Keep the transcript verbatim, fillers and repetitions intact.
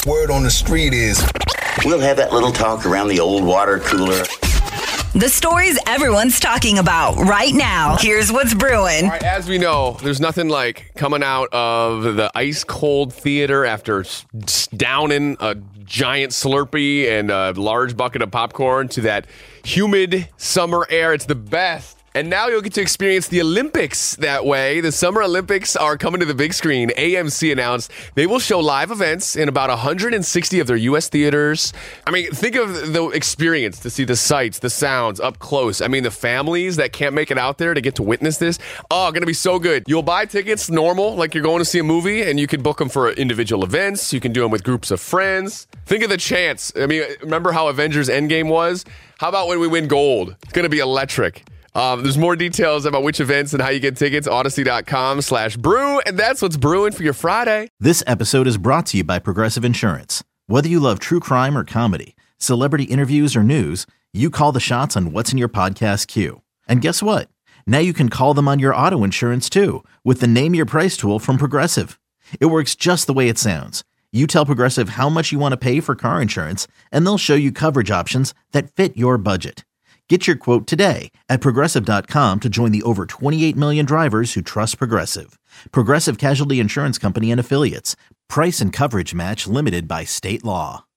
Word on the street is we'll have that little talk around the old water cooler. The stories everyone's talking about right now. Here's what's brewing. All right, as we know, there's nothing like coming out of the ice-cold theater after s- downing a giant Slurpee and a large bucket of popcorn to that humid summer air. It's the best. And now you'll get to experience the Olympics that way. The Summer Olympics are coming to the big screen. A M C announced they will show live events in about one hundred sixty of their U S theaters. I mean, think of the experience to see the sights, the sounds up close. I mean, the families that can't make it out there to get to witness this. Oh, going to be so good. You'll buy tickets normal, like you're going to see a movie, and you can book them for individual events. You can do them with groups of friends. Think of the chance. I mean, remember how Avengers Endgame was? How about when we win gold? It's going to be electric. Um, there's more details about which events and how you get tickets, Odyssey.com slash brew. And that's what's brewing for your Friday. This episode is brought to you by Progressive Insurance. Whether you love true crime or comedy, celebrity interviews or news, you call the shots on what's in your podcast queue. And guess what? Now you can call them on your auto insurance too with the Name Your Price tool from Progressive. It works just the way it sounds. You tell Progressive how much you want to pay for car insurance, and they'll show you coverage options that fit your budget. Get your quote today at Progressive dot com to join the over twenty-eight million drivers who trust Progressive. Progressive Casualty Insurance Company and Affiliates. Price and coverage match limited by state law.